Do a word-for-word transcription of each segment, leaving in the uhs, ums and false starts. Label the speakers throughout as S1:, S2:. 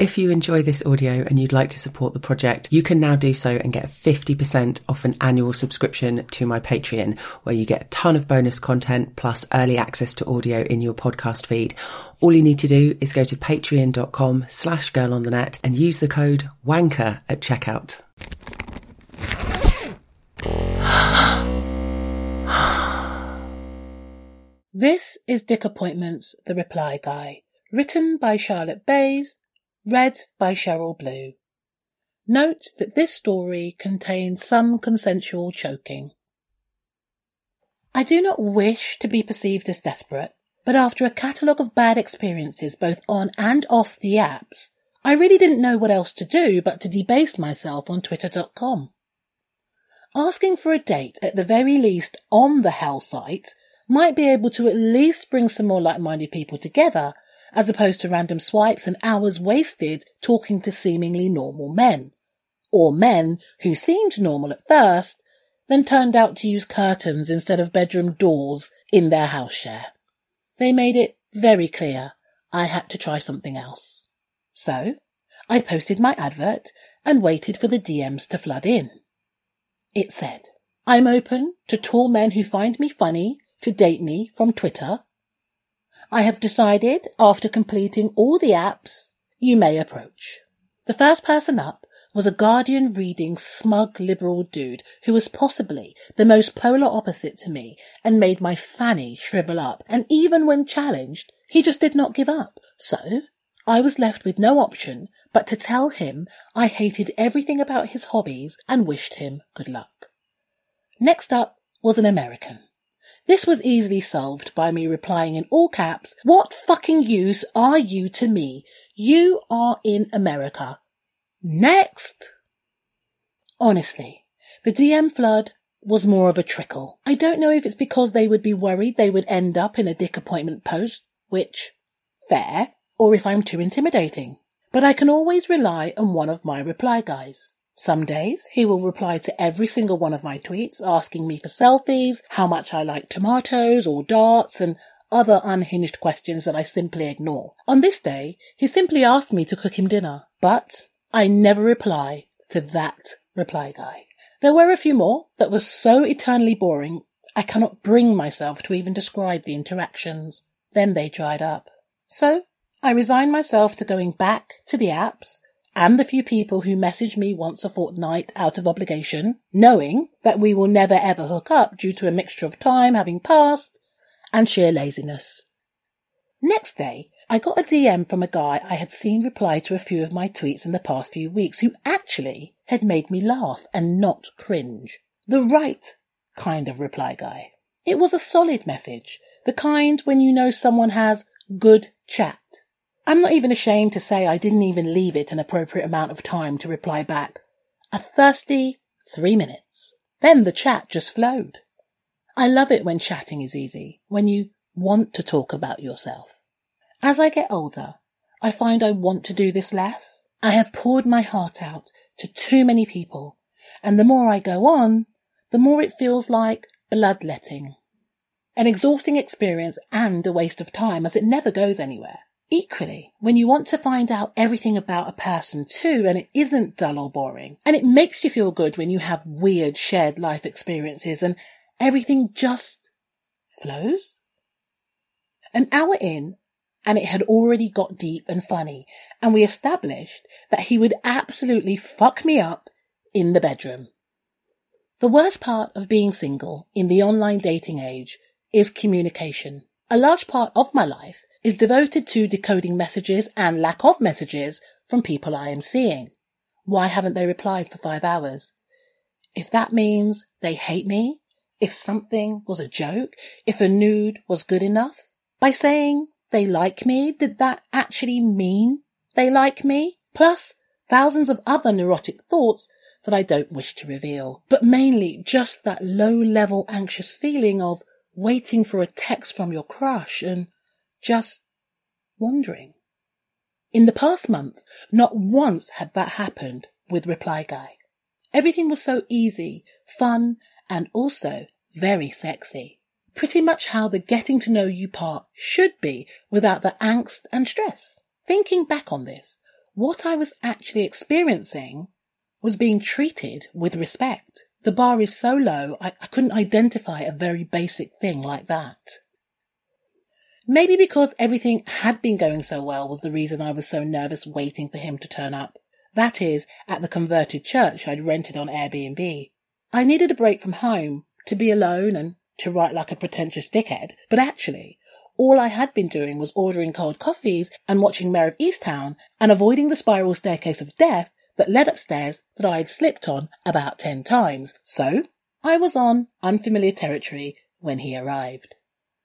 S1: If you enjoy this audio and you'd like to support the project, you can now do so and get fifty percent off an annual subscription to my Patreon, where you get a ton of bonus content plus early access to audio in your podcast feed. All you need to do is go to patreon.com slash girl on the net and use the code WANKER at checkout.
S2: This is Dick Appointments, The Reply Guy, written by Charlotte Bays, read by Cheryl Blue. Note that this story contains some consensual choking. I do not wish to be perceived as desperate, but after a catalogue of bad experiences both on and off the apps, I really didn't know what else to do but to debase myself on twitter dot com. Asking for a date, at the very least on the hell site, might be able to at least bring some more like-minded people together, as opposed to random swipes and hours wasted talking to seemingly normal men. Or men who seemed normal at first, then turned out to use curtains instead of bedroom doors in their house share. They made it very clear I had to try something else. So, I posted my advert and waited for the D Ms to flood in. It said, I'm open to tall men who find me funny to date me from Twitter. I have decided, after completing all the apps, you may approach. The first person up was a Guardian reading smug liberal dude who was possibly the most polar opposite to me and made my fanny shrivel up, and even when challenged, he just did not give up. So, I was left with no option but to tell him I hated everything about his hobbies and wished him good luck. Next up was an American. This was easily solved by me replying in all caps, what fucking use are you to me? You are in America. Next! Honestly, the D M flood was more of a trickle. I don't know if it's because they would be worried they would end up in a dick appointment post, which, fair, or if I'm too intimidating. But I can always rely on one of my reply guys. Some days he will reply to every single one of my tweets asking me for selfies, how much I like tomatoes or darts, and other unhinged questions that I simply ignore. On this day, he simply asked me to cook him dinner, but I never reply to that reply guy. There were a few more that were so eternally boring, I cannot bring myself to even describe the interactions. Then they dried up. So, I resigned myself to going back to the apps and the few people who message me once a fortnight out of obligation, knowing that we will never ever hook up due to a mixture of time having passed and sheer laziness. Next day, I got a D M from a guy I had seen reply to a few of my tweets in the past few weeks who actually had made me laugh and not cringe. The right kind of reply guy. It was a solid message, the kind when you know someone has good chat. I'm not even ashamed to say I didn't even leave it an appropriate amount of time to reply back. A thirsty three minutes. Then the chat just flowed. I love it when chatting is easy, when you want to talk about yourself. As I get older, I find I want to do this less. I have poured my heart out to too many people, and the more I go on, the more it feels like bloodletting. An exhausting experience and a waste of time, as it never goes anywhere. Equally, when you want to find out everything about a person too, and it isn't dull or boring, and it makes you feel good when you have weird shared life experiences and everything just flows. An hour in, and it had already got deep and funny, and we established that he would absolutely fuck me up in the bedroom. The worst part of being single in the online dating age is communication. A large part of my life is devoted to decoding messages and lack of messages from people I am seeing. Why haven't they replied for five hours? If that means they hate me, if something was a joke, if a nude was good enough, by saying they like me, did that actually mean they like me? Plus, thousands of other neurotic thoughts that I don't wish to reveal. But mainly just that low-level anxious feeling of waiting for a text from your crush and just wondering. In the past month, not once had that happened with Reply Guy. Everything was so easy, fun, and also very sexy. Pretty much how the getting to know you part should be without the angst and stress. Thinking back on this, What I was actually experiencing was being treated with respect. The bar is so low, I, I couldn't identify a very basic thing like that. Maybe because everything had been going so well was the reason I was so nervous waiting for him to turn up. That is, at the converted church I'd rented on Airbnb. I needed a break from home, to be alone and to write like a pretentious dickhead, but actually, all I had been doing was ordering cold coffees and watching Mare of Easttown and avoiding the spiral staircase of death that led upstairs that I had slipped on about ten times. So, I was on unfamiliar territory when he arrived.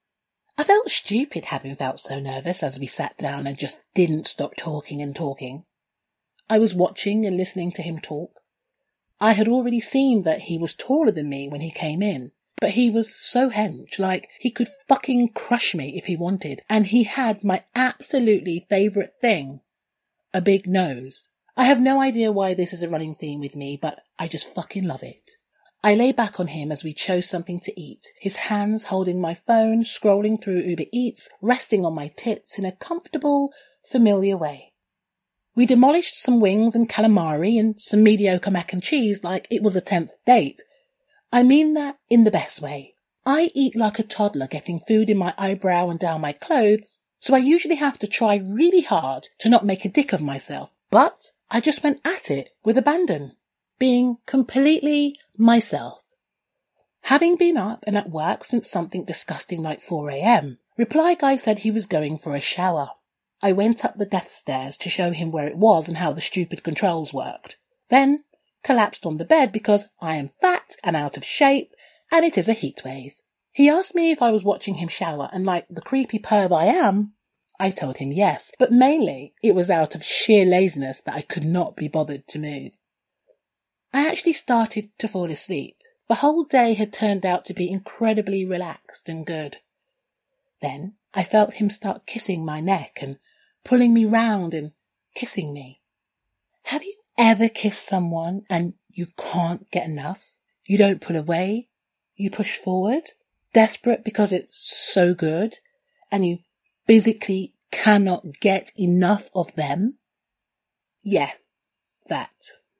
S2: I felt stupid having felt so nervous as we sat down and just didn't stop talking and talking. I was watching and listening to him talk. I had already seen that he was taller than me when he came in, but he was so hench, like he could fucking crush me if he wanted, and he had my absolutely favourite thing, a big nose. I have no idea why this is a running theme with me, but I just fucking love it. I lay back on him as we chose something to eat, his hands holding my phone, scrolling through Uber Eats, resting on my tits in a comfortable, familiar way. We demolished some wings and calamari and some mediocre mac and cheese like it was a tenth date. I mean that in the best way. I eat like a toddler getting food in my eyebrow and down my clothes, so I usually have to try really hard to not make a dick of myself, but I just went at it with abandon, being completely myself. Having been up and at work since something disgusting like four a.m, Reply Guy said he was going for a shower. I went up the death stairs to show him where it was and how the stupid controls worked. Then collapsed on the bed because I am fat and out of shape and it is a heat wave. He asked me if I was watching him shower, and like the creepy perv I am, I told him yes, but mainly it was out of sheer laziness that I could not be bothered to move. I actually started to fall asleep. The whole day had turned out to be incredibly relaxed and good. Then I felt him start kissing my neck and pulling me round and kissing me. Have you ever kissed someone and you can't get enough? You don't pull away, you push forward, desperate because it's so good, and you physically cannot get enough of them? Yeah, that.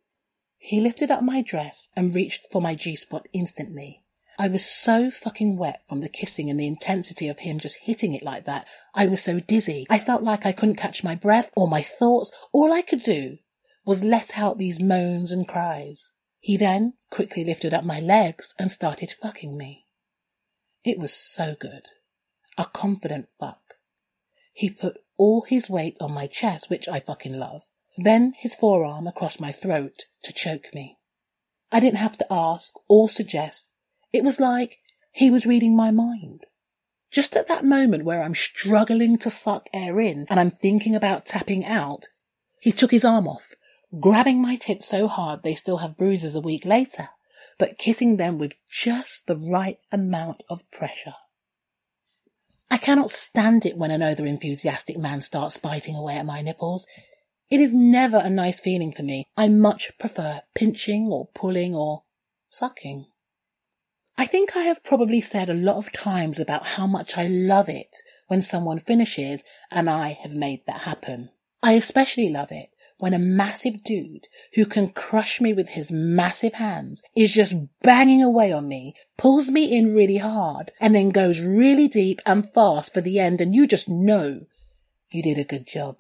S2: He lifted up my dress and reached for my G-spot instantly. I was so fucking wet from the kissing and the intensity of him just hitting it like that. I was so dizzy. I felt like I couldn't catch my breath or my thoughts. All I could do was let out these moans and cries. He then quickly lifted up my legs and started fucking me. It was so good. A confident fuck. He put all his weight on my chest, which I fucking love. Then his forearm across my throat to choke me. I didn't have to ask or suggest. It was like he was reading my mind. Just at that moment where I'm struggling to suck air in and I'm thinking about tapping out, he took his arm off, grabbing my tits so hard they still have bruises a week later, but kissing them with just the right amount of pressure. I cannot stand it when another enthusiastic man starts biting away at my nipples. It is never a nice feeling for me. I much prefer pinching or pulling or sucking. I think I have probably said a lot of times about how much I love it when someone finishes and I have made that happen. I especially love it when a massive dude who can crush me with his massive hands is just banging away on me, pulls me in really hard, and then goes really deep and fast for the end, and you just know you did a good job.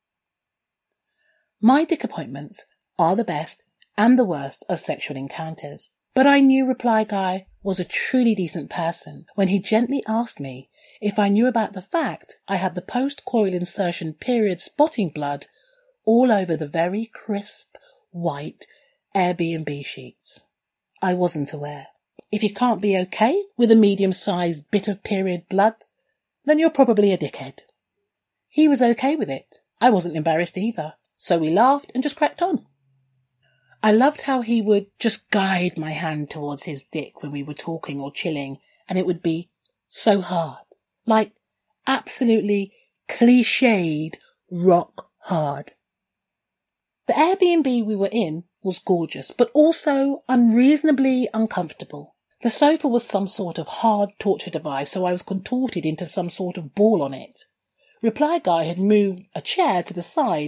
S2: My dick appointments are the best and the worst of sexual encounters, but I knew Reply Guy was a truly decent person when he gently asked me if I knew about the fact I had the post-coil insertion period spotting blood all over the very crisp, white Airbnb sheets. I wasn't aware. If you can't be okay with a medium-sized bit of period blood, then you're probably a dickhead. He was okay with it. I wasn't embarrassed either, so we laughed and just cracked on. I loved how he would just guide my hand towards his dick when we were talking or chilling, and it would be so hard. Like, absolutely cliched rock hard. The Airbnb we were in was gorgeous, but also unreasonably uncomfortable. The sofa was some sort of hard torture device, so I was contorted into some sort of ball on it. Reply Guy had moved a chair to the side,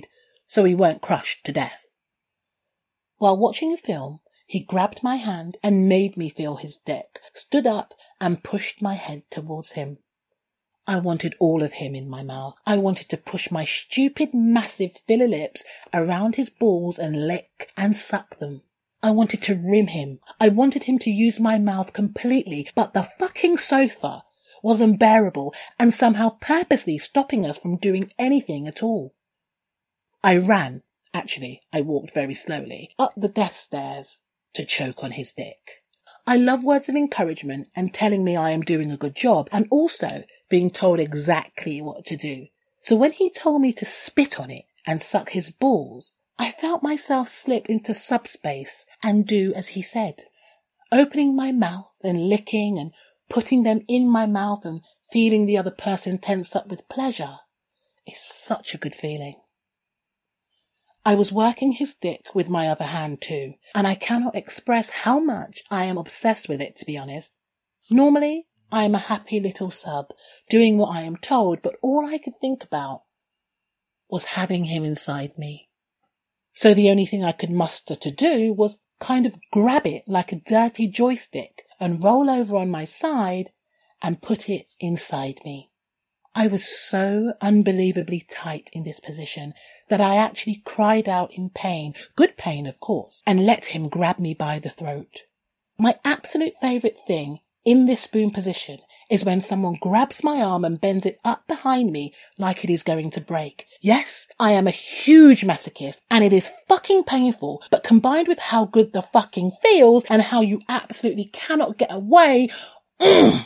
S2: so we weren't crushed to death. While watching a film, he grabbed my hand and made me feel his dick, stood up and pushed my head towards him. I wanted all of him in my mouth. I wanted to push my stupid, massive filler lips around his balls and lick and suck them. I wanted to rim him. I wanted him to use my mouth completely, but the fucking sofa was unbearable and somehow purposely stopping us from doing anything at all. I ran, actually, I walked very slowly, up the death stairs to choke on his dick. I love words of encouragement and telling me I am doing a good job, and also being told exactly what to do. So when he told me to spit on it and suck his balls, I felt myself slip into subspace and do as he said, opening my mouth and licking and putting them in my mouth and feeling the other person tense up with pleasure is such a good feeling. I was working his dick with my other hand too, and I cannot express how much I am obsessed with it, to be honest. Normally, I am a happy little sub, doing what I am told, but all I could think about was having him inside me. So the only thing I could muster to do was kind of grab it like a dirty joystick and roll over on my side and put it inside me. I was so unbelievably tight in this position that I actually cried out in pain, good pain of course, and let him grab me by the throat. My absolute favourite thing in this spoon position is when someone grabs my arm and bends it up behind me like it is going to break. Yes, I am a huge masochist and it is fucking painful, but combined with how good the fucking feels and how you absolutely cannot get away, mm,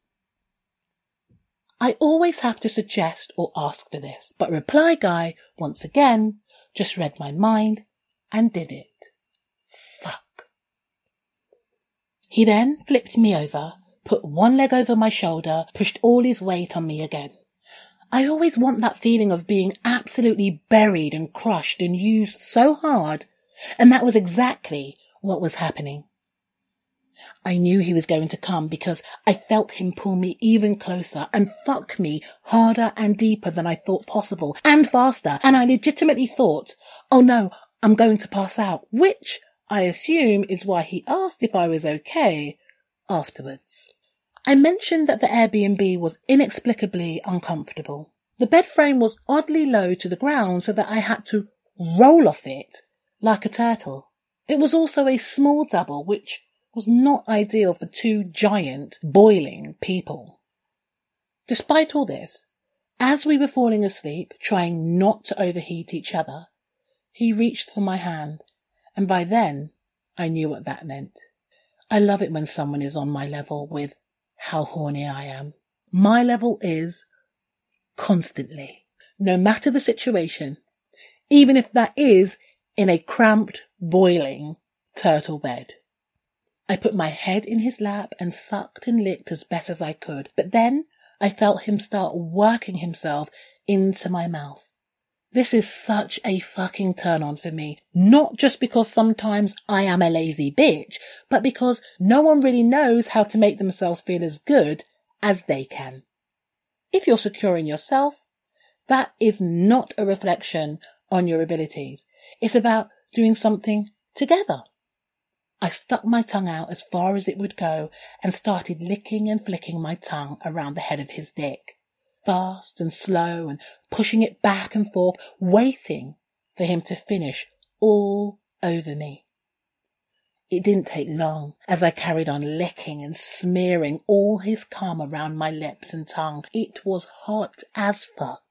S2: I always have to suggest or ask for this, but Reply Guy, once again, just read my mind and did it. Fuck. He then flipped me over, put one leg over my shoulder, pushed all his weight on me again. I always want that feeling of being absolutely buried and crushed and used so hard, and that was exactly what was happening. I knew he was going to come because I felt him pull me even closer and fuck me harder and deeper than I thought possible and faster. And I legitimately thought, oh no, I'm going to pass out, which I assume is why he asked if I was okay afterwards. I mentioned that the Airbnb was inexplicably uncomfortable. The bed frame was oddly low to the ground so that I had to roll off it like a turtle. It was also a small double, which was not ideal for two giant, boiling people. Despite all this, as we were falling asleep, trying not to overheat each other, he reached for my hand, and by then I knew what that meant. I love it when someone is on my level with how horny I am. My level is constantly, no matter the situation, even if that is in a cramped, boiling turtle bed. I put my head in his lap and sucked and licked as best as I could, but then I felt him start working himself into my mouth. This is such a fucking turn on for me, not just because sometimes I am a lazy bitch, but because no one really knows how to make themselves feel as good as they can. If you're secure in yourself, that is not a reflection on your abilities. It's about doing something together. I stuck my tongue out as far as it would go and started licking and flicking my tongue around the head of his dick, fast and slow and pushing it back and forth, waiting for him to finish all over me. It didn't take long as I carried on licking and smearing all his cum around my lips and tongue. It was hot as fuck.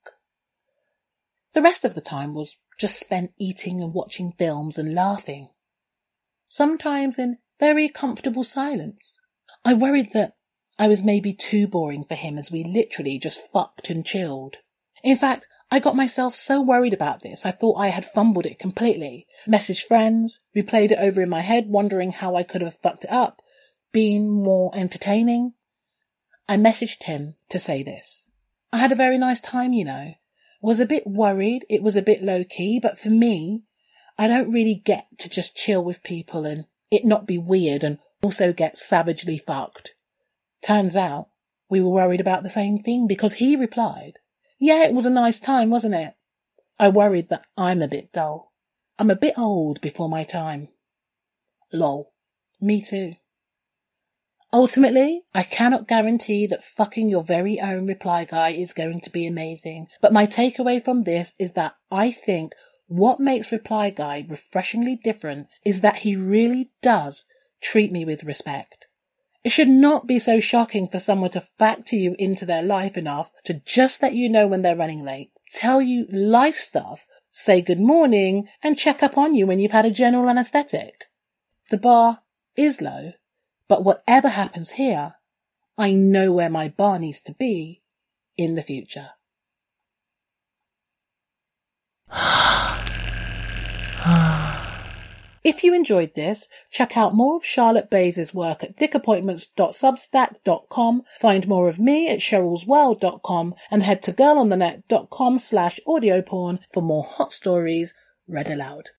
S2: The rest of the time was just spent eating and watching films and laughing, sometimes in very comfortable silence. I worried that I was maybe too boring for him as we literally just fucked and chilled. In fact, I got myself so worried about this, I thought I had fumbled it completely. Messaged friends, replayed it over in my head, wondering how I could have fucked it up, been more entertaining. I messaged him to say this. I had a very nice time, you know. Was a bit worried, it was a bit low-key, but for me, I don't really get to just chill with people and it not be weird and also get savagely fucked. Turns out, we were worried about the same thing because he replied, yeah, it was a nice time, wasn't it? I worried that I'm a bit dull. I'm a bit old before my time. Lol. Me too. Ultimately, I cannot guarantee that fucking your very own reply guy is going to be amazing, but my takeaway from this is that I think what makes Reply Guy refreshingly different is that he really does treat me with respect. It should not be so shocking for someone to factor you into their life enough to just let you know when they're running late, tell you life stuff, say good morning, and check up on you when you've had a general anaesthetic. The bar is low, but whatever happens here, I know where my bar needs to be in the future. If you enjoyed this, check out more of Charlotte Bays' work at dick appointments dot substack dot com, find more of me at cheryl's world dot com, and head to girl on the net dot com slash audio porn for more hot stories read aloud.